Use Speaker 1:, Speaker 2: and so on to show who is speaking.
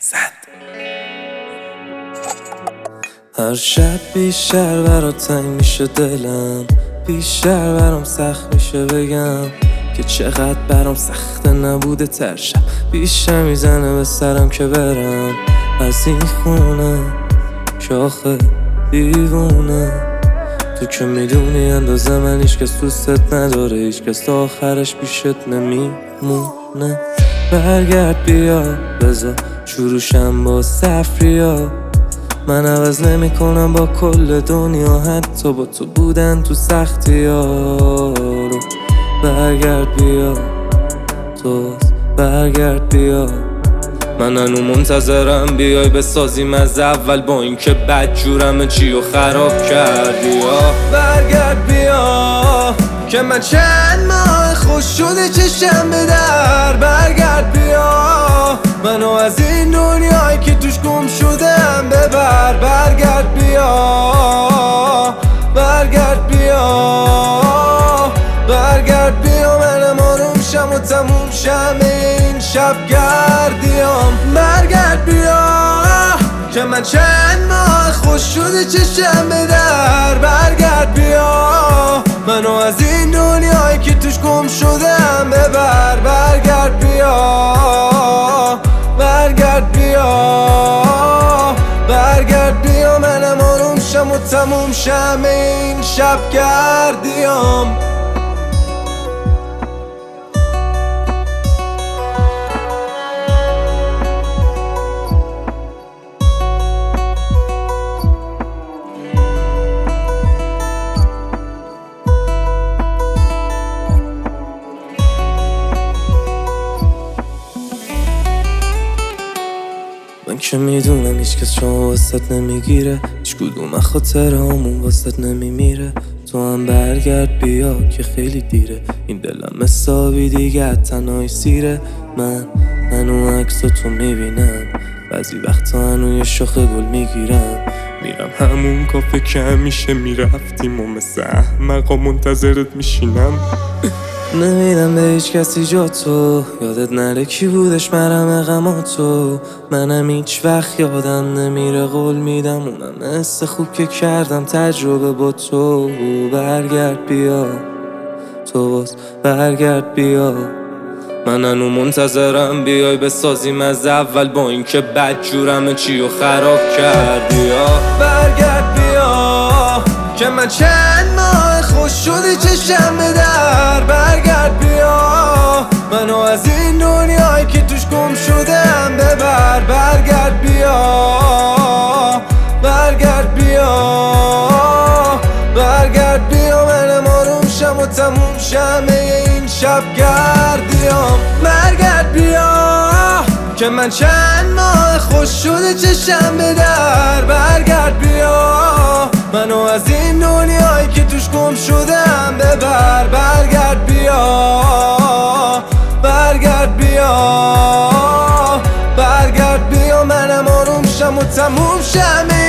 Speaker 1: زد. هر شب بیشتر برات تنگ میشه دلم، بیشتر برام سخت میشه بگم که چقدر برام سخته نبوده تر شب. بیشتر میزنه به سرم که برم از این خونه که آخه دیوونه. تو که میدونی اندازه من هیچکس دوستت نداره، هیچکس تا آخرش پیشت نمیمونه. برگرد بیا بذار شروعشم با سفریا، من عوض نمی کنم با کل دنیا، حتی با تو بودن تو سختی ها رو. برگرد بیا تو، برگرد بیا، من هنو منتظرم بیای بسازیم از اول، با اینکه بدجورم چی و خراب کردی. برگرد بیا که من چند ماه خوش شده چشم به در. برگرد بیا منو از این دنیایی که توش گم شدم ببر. برگرد بیا، برگرد بیا، برگرد بیا، منم آروم شم و تموم شم این شب گردیام. برگرد بیا که من چند ماه خوش شده چشم به در. برگرد بیا منو از این دنیایی که توش گم شدم ببر. برگرد بیا، برگرد بیا، برگرد بیا، منم آروم شم و تموم شم این شب گردیام. من که میدونم هیچکس شما واسط نمیگیره، هیچ کدوم خاطر همون واسط نمیمیره. تو هم برگرد بیا که خیلی دیره، این دلم حسابی دیگه تنهایی سیره. من هنو عکس تو میبینم، بعضی وقتا هنو یه شاخه گل میگیرم، میرم همون کافه که همیشه میرفتیم و مثل احمقا منتظرت میشینم. نمیدم به هیچ کسی جا تو، یادت نره کی بودش مرهم غماتو. منم هیچ وقت یادم نمیره قول میدم، اونم حس خوب که کردم تجربه با تو. برگرد بیا تو باز، برگرد بیا، من هنو منتظرم بیای بسازیم از اول، با اینکه بدجورم چی و خراب کردی. برگرد بیا که من چند ماه خوش شده چشم به در. برگرد بیا منو از این دنیایی که توش گم شدم ببر. برگرد بیا، برگرد بیا، برگرد بیا، منم آروم شم و تموم شم این شب گردیام. برگرد بیا که من چند ماه خوش شده چشم به در. برگرد بیا منو از این دنیایی که توش گم شدم ببر. برگرد بیا، برگرد بیا، برگرد بیا، منم آروم شم و تموم شم